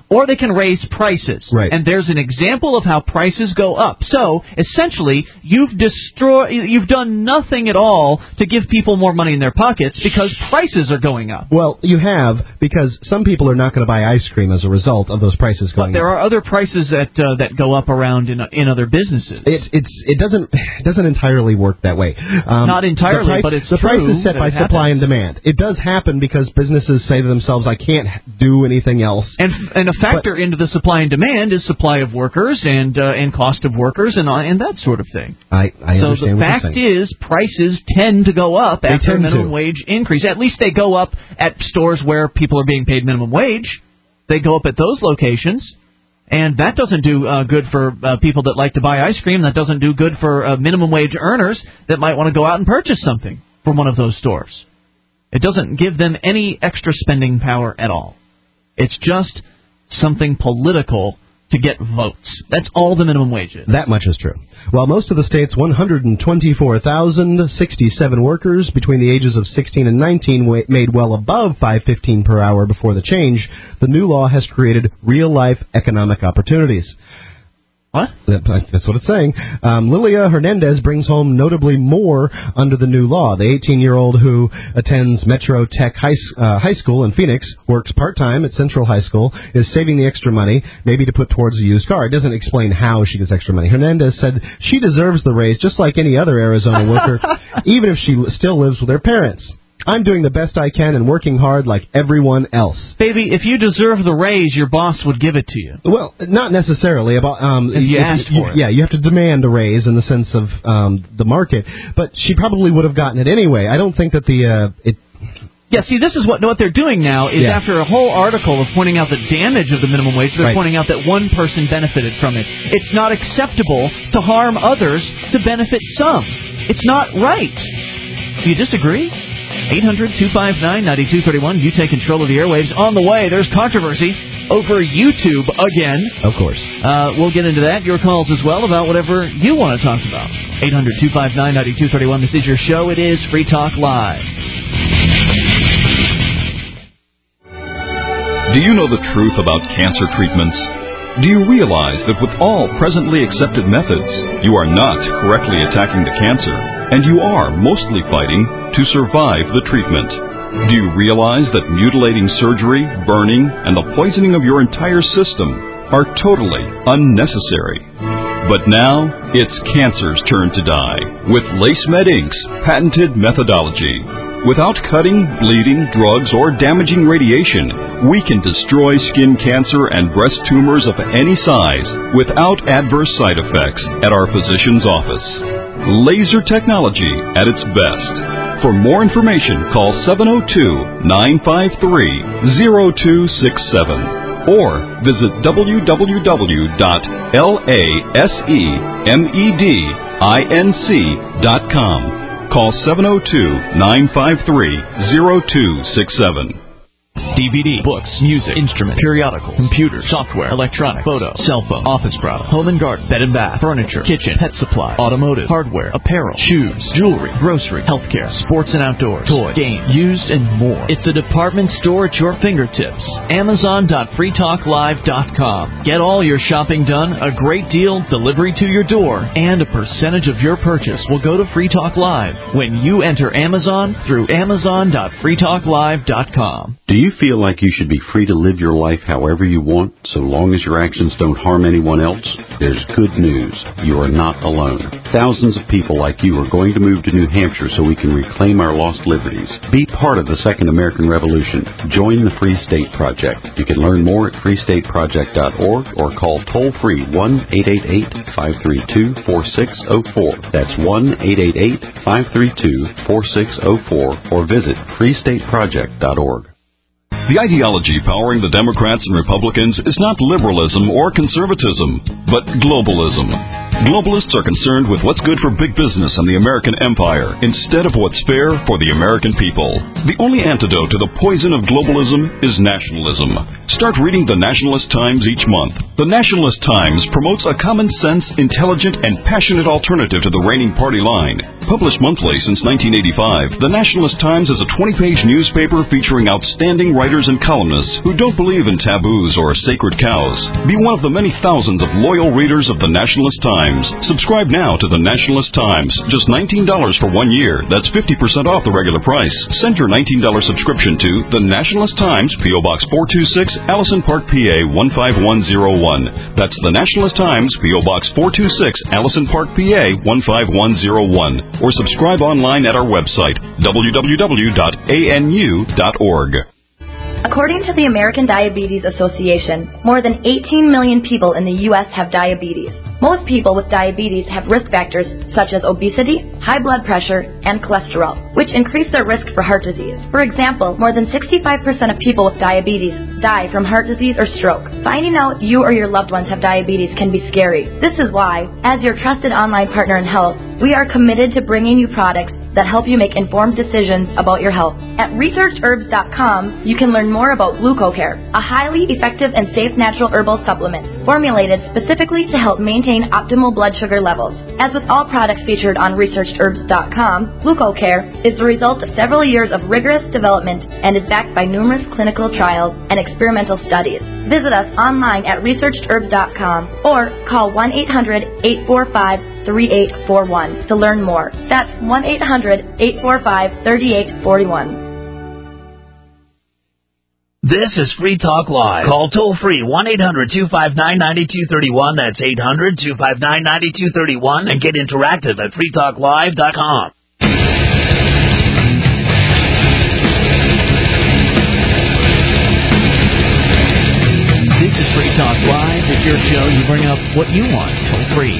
or they can raise prices. Right. And there's an example of how prices go up. So, essentially, you've done nothing at all to give people more money in their pockets because prices are going up. Well, you have, because some people are not going to buy ice cream as a result of those prices going up. But there are other prices that go up around in other businesses. It doesn't entirely work that way. Not entirely, but it's the true. The price is set by supply and demand. It does happen because businesses say to themselves, I can't do anything else. And a factor into the supply and demand is supply of workers and cost of workers and that sort of thing. I understand what you're saying. So the fact is, prices tend to go up after a minimum wage increase. At least they go up at stores where people are being paid minimum wage. They go up at those locations. And that doesn't do good for people that like to buy ice cream. That doesn't do good for minimum wage earners that might want to go out and purchase something from one of those stores. It doesn't give them any extra spending power at all. It's just something political to get votes. That's all the minimum wage is. That much is true. While most of the state's 124,067 workers between the ages of 16 and 19 made well above $5.15 per hour before the change, the new law has created real-life economic opportunities. What? That's what it's saying. Lilia Hernandez brings home notably more under the new law. The 18-year-old who attends Metro Tech High School in Phoenix, works part-time at Central High School, is saving the extra money, maybe to put towards a used car. It doesn't explain how she gets extra money. Hernandez said she deserves the raise just like any other Arizona worker, even if she still lives with her parents. I'm doing the best I can and working hard like everyone else. Baby, if you deserve the raise, your boss would give it to you. Well, not necessarily. If you asked for it. Yeah, you have to demand a raise in the sense of the market. But she probably would have gotten it anyway. I don't think that Yeah, see, this is what they're doing now is after a whole article of pointing out the damage of the minimum wage, they're pointing out that one person benefited from it. It's not acceptable to harm others to benefit some. It's not right. Do you disagree? 800-259-9231. You take control of the airwaves. On the way, there's controversy over YouTube again. Of course. We'll get into that. Your calls as well about whatever you want to talk about. 800-259-9231. This is your show. It is Free Talk Live. Do you know the truth about cancer treatments? Do you realize that with all presently accepted methods, you are not correctly attacking the cancer, and you are mostly fighting to survive the treatment? Do you realize that mutilating surgery, burning, and the poisoning of your entire system are totally unnecessary? But now, it's cancer's turn to die with LaceMed Inc.'s patented methodology. Without cutting, bleeding, drugs, or damaging radiation, we can destroy skin cancer and breast tumors of any size without adverse side effects at our physician's office. Laser technology at its best. For more information, call 702-953-0267 or visit www.lasemedinc.com. Call 702-953-0267. DVD, books, music, instruments, periodicals, computer, software, electronic, photo, cell phone, office product, home and garden, bed and bath, furniture, kitchen, pet supply, automotive, hardware, apparel, shoes, jewelry, grocery, healthcare, sports and outdoors, toys, games, used, and more. It's a department store at your fingertips. Amazon.freetalklive.com. Get all your shopping done, a great deal, delivery to your door, and a percentage of your purchase will go to Free Talk Live when you enter Amazon through Amazon.freetalklive.com. Do you feel like you should be free to live your life however you want, so long as your actions don't harm anyone else? There's good news. You are not alone. Thousands of people like you are going to move to New Hampshire so we can reclaim our lost liberties. Be part of the Second American Revolution. Join the Free State Project. You can learn more at freestateproject.org or call toll-free 1-888-532-4604. That's 1-888-532-4604 or visit freestateproject.org. The ideology powering the Democrats and Republicans is not liberalism or conservatism, but globalism. Globalists are concerned with what's good for big business and the American empire instead of what's fair for the American people. The only antidote to the poison of globalism is nationalism. Start reading the Nationalist Times each month. The Nationalist Times promotes a common-sense, intelligent, and passionate alternative to the reigning party line. Published monthly since 1985, the Nationalist Times is a 20-page newspaper featuring outstanding writers and columnists who don't believe in taboos or sacred cows. Be one of the many thousands of loyal readers of the Nationalist Times. Subscribe now to the Nationalist Times. Just $19 for 1 year. That's 50% off the regular price. Send your $19 subscription to the Nationalist Times, P.O. Box 426, Allison Park, PA 15101. That's the Nationalist Times, P.O. Box 426, Allison Park, PA 15101. Or subscribe online at our website, www.anu.org. According to the American Diabetes Association, more than 18 million people in the U.S. have diabetes. Most people with diabetes have risk factors such as obesity, high blood pressure, and cholesterol, which increase their risk for heart disease. For example, more than 65% of people with diabetes die from heart disease or stroke. Finding out you or your loved ones have diabetes can be scary. This is why, as your trusted online partner in health, we are committed to bringing you products that help you make informed decisions about your health. At researchherbs.com, you can learn more about GlucoCare, a highly effective and safe natural herbal supplement formulated specifically to help maintain optimal blood sugar levels. As with all products featured on researchherbs.com, GlucoCare is the result of several years of rigorous development and is backed by numerous clinical trials and experimental studies. Visit us online at researchherbs.com or call 1-800-845-3841 to learn more. That's 1-800-845-3841. This is Free Talk Live. Call toll-free 1-800-259-9231. That's 800-259-9231. And get interactive at freetalklive.com. This is Free Talk Live. It's your show. You bring up what you want. Toll-free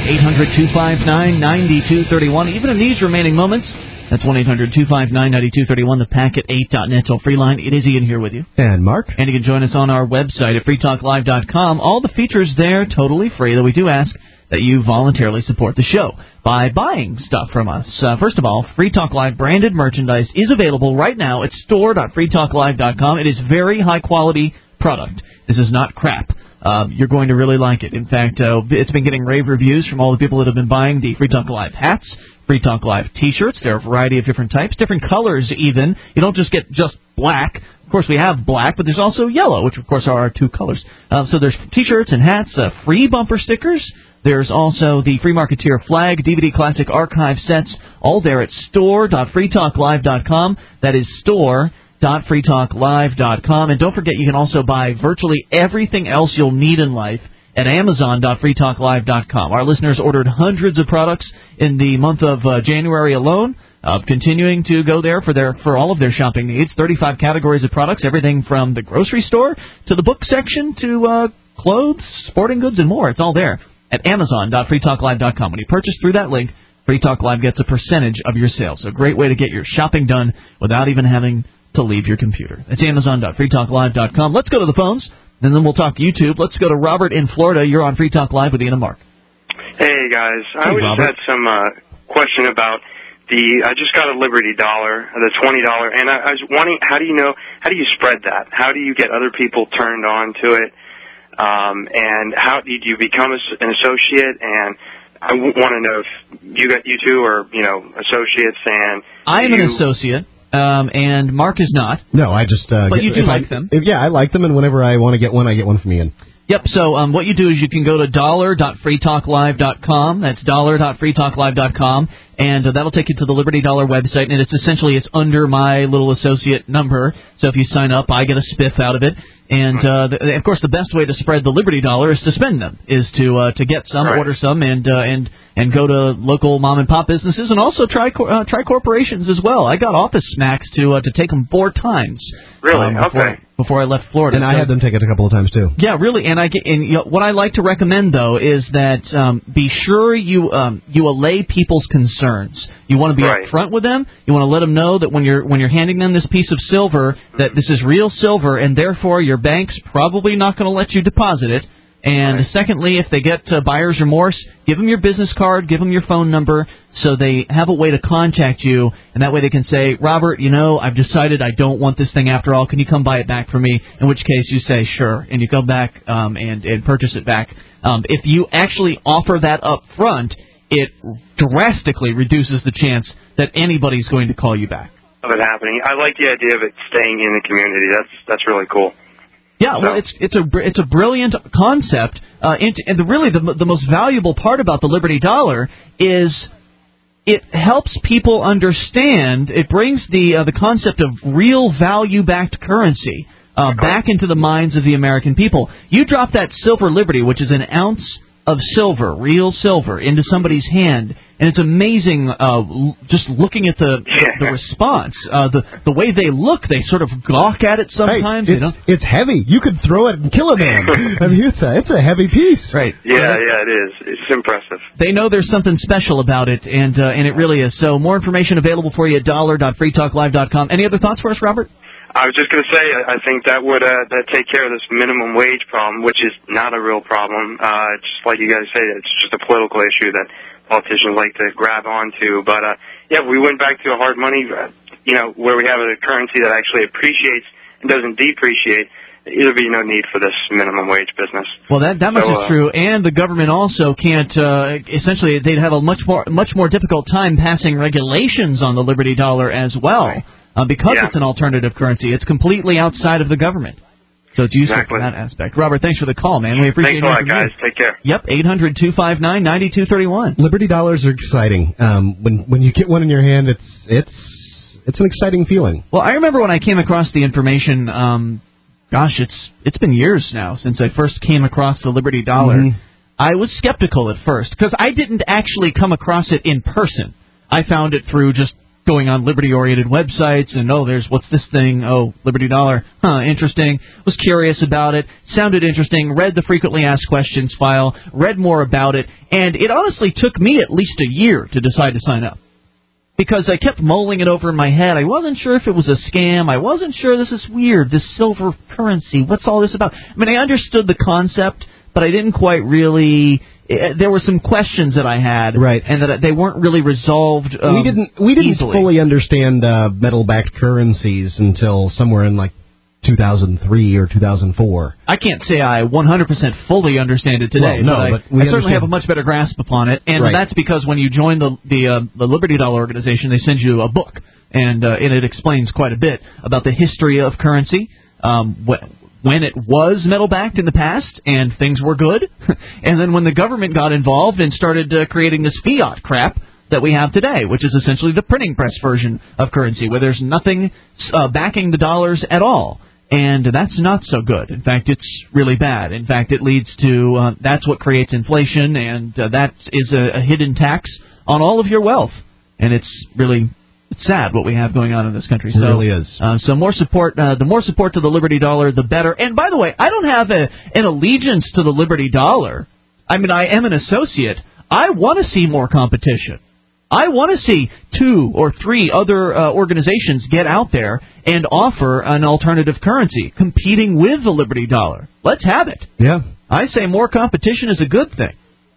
800-259-9231. Even in these remaining moments, that's 1-800-259-9231, the packet8.net toll-free line. It is Ian here with you. And Mark. And you can join us on our website at freetalklive.com. All the features there totally free, though we do ask that you voluntarily support the show by buying stuff from us. First of all, Free Talk Live branded merchandise is available right now at store.freetalklive.com. It is very high-quality product. This is not crap. You're going to really like it. In fact, it's been getting rave reviews from all the people that have been buying the Free Talk Live hats, Free Talk Live T-shirts. There are a variety of different types, different colors even. You don't just get just black. Of course, we have black, but there's also yellow, which, of course, are our two colors. So there's T-shirts and hats, free bumper stickers. There's also the Free Marketeer flag, DVD Classic Archive sets, all there at store.freetalklive.com. That is store.freetalklive.com. And don't forget, you can also buy virtually everything else you'll need in life at amazon.freetalklive.com. Our listeners ordered hundreds of products in the month of January alone, continuing to go there for all of their shopping needs. 35 categories of products, everything from the grocery store to the book section to clothes, sporting goods, and more. It's all there at amazon.freetalklive.com. When you purchase through that link, Free Talk Live gets a percentage of your sales. So a great way to get your shopping done without even having to leave your computer. That's amazon.freetalklive.com. Let's go to the phones, and then we'll talk YouTube. Let's go to Robert in Florida. You're on Free Talk Live with Ian and Mark. Hey, guys. I just had some question about I just got a Liberty Dollar, the $20, and I was wondering, how do you spread that? How do you get other people turned on to it? And how do you become an associate? And I want to know if you two are, associates. And I am an associate. And Mark is not. No, I just... but you do like them. Yeah, I like them, and whenever I want to get one, I get one from Ian. Yep, so what you do is you can go to dollar.freetalklive.com. That's dollar.freetalklive.com, and that'll take you to the Liberty Dollar website, and it's under my little associate number. So if you sign up, I get a spiff out of it. And, of course, the best way to spread the Liberty Dollar is to spend them, is to get some, order some, and go to local mom-and-pop businesses, and also try corporations as well. I got Office Smacks to take them 4 times. Really? Before I left Florida. And I had them take it a couple of times, too. Yeah, really. And what I like to recommend, though, is that be sure you allay people's concerns. You want to be upfront with them. You want to let them know that when you're handing them this piece of silver, that this is real silver, and therefore your bank's probably not going to let you deposit it. And secondly, if they get buyer's remorse, give them your business card, give them your phone number, so they have a way to contact you, and that way they can say, Robert, I've decided I don't want this thing after all. Can you come buy it back for me? In which case you say, sure, and you go back and purchase it back. If you actually offer that up front, it drastically reduces the chance that anybody's going to call you back. Of it happening. I like the idea of it staying in the community. That's really cool. Yeah, well, it's a brilliant concept, and the most valuable part about the Liberty Dollar is it helps people understand. It brings the concept of real value-backed currency back into the minds of the American people. You drop that silver Liberty, which is an ounce of silver, real silver, into somebody's hand, and it's amazing just looking at the response. The way they look, they sort of gawk at it sometimes. Hey, it's heavy. You could throw it and kill a man. I mean, it's a heavy piece. Right. Yeah, it is. It's impressive. They know there's something special about it, and it really is. So more information available for you at dollar.freetalklive.com. Any other thoughts for us, Robert? I was just going to say, I think that would that take care of this minimum wage problem, which is not a real problem. Just like you guys say, it's just a political issue that politicians like to grab onto. But, we went back to a hard money, where we have a currency that actually appreciates and doesn't depreciate. There'd be no need for this minimum wage business. Well, that much is true, and the government also can't. Essentially, they'd have a much more difficult time passing regulations on the Liberty Dollar as well. Right. Because it's an alternative currency. It's completely outside of the government. So it's useful for that aspect. Robert, thanks for the call, man. We appreciate it. Thanks a lot, guys. Take care. Yep, 800-259-9231. Liberty Dollars are exciting. When you get one in your hand, it's an exciting feeling. Well, I remember when I came across the information, it's been years now since I first came across the Liberty Dollar. Mm-hmm. I was skeptical at first, because I didn't actually come across it in person. I found it through just going on Liberty-oriented websites, and what's this thing? Oh, Liberty Dollar. Interesting. Was curious about it. Sounded interesting. Read the frequently asked questions file. Read more about it. And it honestly took me at least a year to decide to sign up. Because I kept mulling it over in my head. I wasn't sure if it was a scam. I wasn't sure this is weird, this silver currency. What's all this about? I mean, I understood the concept, but I didn't quite really. There were some questions that I had, right, and that they weren't really resolved. We didn't easily. Fully understand metal-backed currencies until somewhere in 2003 or 2004. I can't say I 100% fully understand it today. But I certainly have a much better grasp upon it, and that's because when you join the Liberty Dollar organization, they send you a book, and it explains quite a bit about the history of currency. When it was metal-backed in the past, and things were good, and then when the government got involved and started creating this fiat crap that we have today, which is essentially the printing press version of currency, where there's nothing backing the dollars at all. And that's not so good. In fact, it's really bad. In fact, it leads to, that's what creates inflation, and that is a hidden tax on all of your wealth. And it's really... It's sad what we have going on in this country. It really is. So more support. The more support to the Liberty Dollar, the better. And by the way, I don't have an allegiance to the Liberty Dollar. I mean, I am an associate. I want to see more competition. I want to see 2 or 3 other organizations get out there and offer an alternative currency competing with the Liberty Dollar. Let's have it. Yeah. I say more competition is a good thing.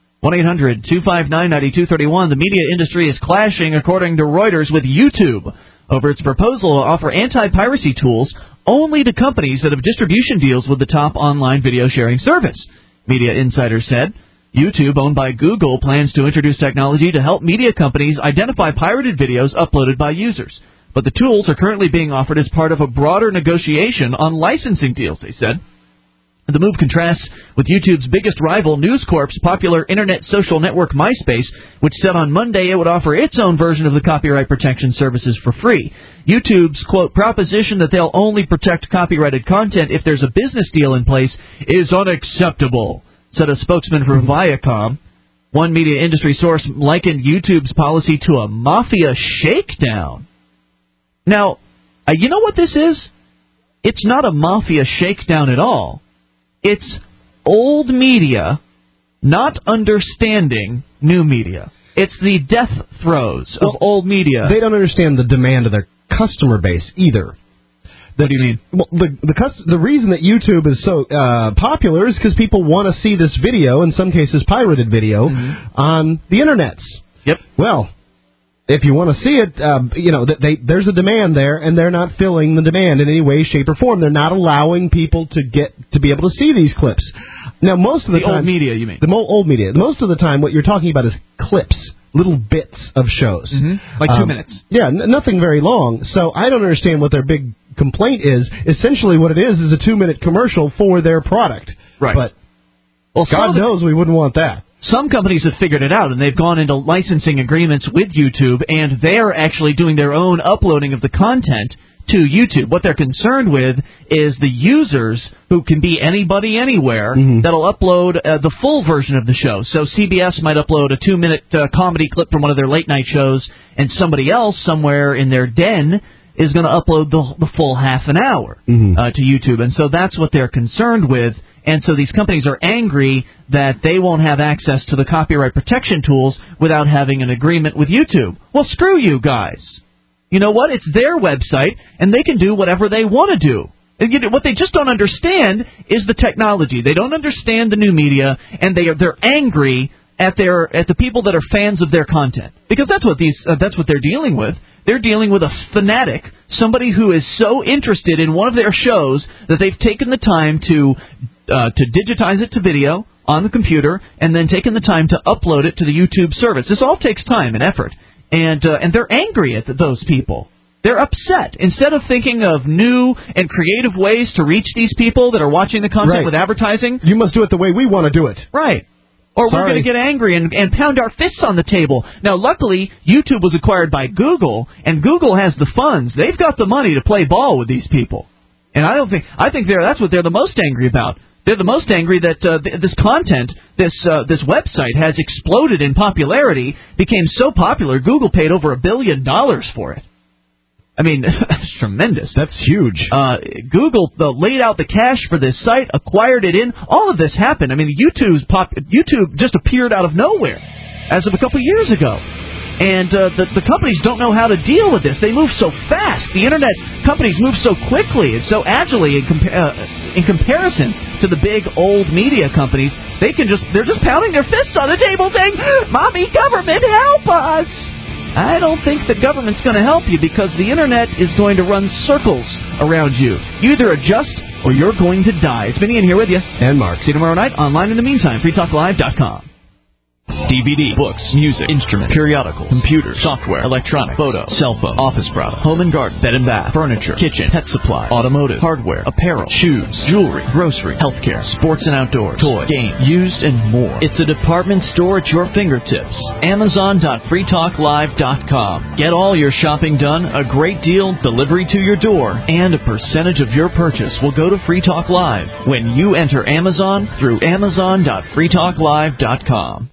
1-800-259-9231. The media industry is clashing, according to Reuters, with YouTube over its proposal to offer anti-piracy tools only to companies that have distribution deals with the top online video sharing service. Media Insider said YouTube, owned by Google, plans to introduce technology to help media companies identify pirated videos uploaded by users. But the tools are currently being offered as part of a broader negotiation on licensing deals, they said. The move contrasts with YouTube's biggest rival, News Corp's popular internet social network MySpace, which said on Monday it would offer its own version of the copyright protection services for free. YouTube's, quote, proposition that they'll only protect copyrighted content if there's a business deal in place is unacceptable, said a spokesman for Viacom. One media industry source likened YouTube's policy to a mafia shakedown. Now, you know what this is? It's not a mafia shakedown at all. It's old media not understanding new media. It's the death throes of old media. They don't understand the demand of their customer base either. What do you mean? Well, the reason that YouTube is so popular is because people want to see this video, in some cases pirated video, on the internets. Yep. Well, if you want to see it, there's a demand there, and they're not filling the demand in any way, shape, or form. They're not allowing people to be able to see these clips. Now, most of the time, old media, you mean? The old media. Most of the time, what you're talking about is clips, little bits of shows, like 2 minutes. Yeah, nothing very long. So I don't understand what their big complaint is. Essentially, what it is a 2-minute commercial for their product. Right. But God knows we wouldn't want that. Some companies have figured it out, and they've gone into licensing agreements with YouTube, and they're actually doing their own uploading of the content to YouTube. What they're concerned with is the users, who can be anybody anywhere, that'll upload the full version of the show. So CBS might upload a 2-minute comedy clip from one of their late-night shows, and somebody else somewhere in their den is going to upload the full half an hour to YouTube. And so that's what they're concerned with. And so these companies are angry that they won't have access to the copyright protection tools without having an agreement with YouTube. Well, screw you guys. You know what? It's their website, and they can do whatever they want to do. What they just don't understand is the technology. They don't understand the new media, and they're angry at the people that are fans of their content, because that's what they're dealing with. They're dealing with a fanatic, somebody who is so interested in one of their shows that they've taken the time to digitize it to video on the computer, and then taken the time to upload it to the YouTube service. This all takes time and effort, and they're angry at those people. They're upset. Instead of thinking of new and creative ways to reach these people that are watching the content with advertising, you must do it the way we want to do it. Right. Or we're going to get angry and pound our fists on the table. Now, luckily, YouTube was acquired by Google, and Google has the funds. They've got the money to play ball with these people. And I think that's what they're the most angry about. They're the most angry that this content, this website has exploded in popularity, became so popular, Google paid over $1 billion for it. I mean, that's tremendous. That's huge. Google laid out the cash for this site, acquired it in. All of this happened. I mean, YouTube just appeared out of nowhere as of a couple years ago. And the companies don't know how to deal with this. They move so fast. The Internet companies move so quickly and so agilely in comparison to the big old media companies. They're just pounding their fists on the table saying, "Mommy, government, help us!" I don't think the government's going to help you, because the Internet is going to run circles around you. You either adjust or you're going to die. It's Vinny in here with you. And Mark. See you tomorrow night. Online in the meantime, freetalklive.com. DVD, books, music, instruments, periodicals, computers, software, electronic, photo, cell phone, office product, home and garden, bed and bath, furniture, kitchen, pet supply, automotive, hardware, apparel, shoes, jewelry, grocery, healthcare, sports and outdoors, toys, games, used, and more. It's a department store at your fingertips. Amazon.freetalklive.com. Get all your shopping done, a great deal, delivery to your door, and a percentage of your purchase will go to Free Talk Live when you enter Amazon through Amazon.freetalklive.com.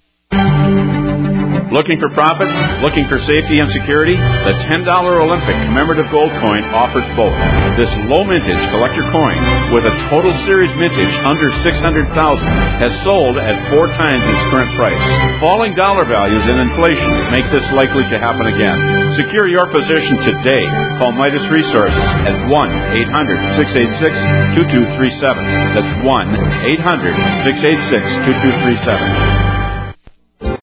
Looking for profits? Looking for safety and security? The $10 Olympic commemorative gold coin offers both. This low mintage collector coin, with a total series mintage under $600,000, has sold at 4 times its current price. Falling dollar values and inflation make this likely to happen again. Secure your position today. Call Midas Resources at 1-800-686-2237. That's 1-800-686-2237.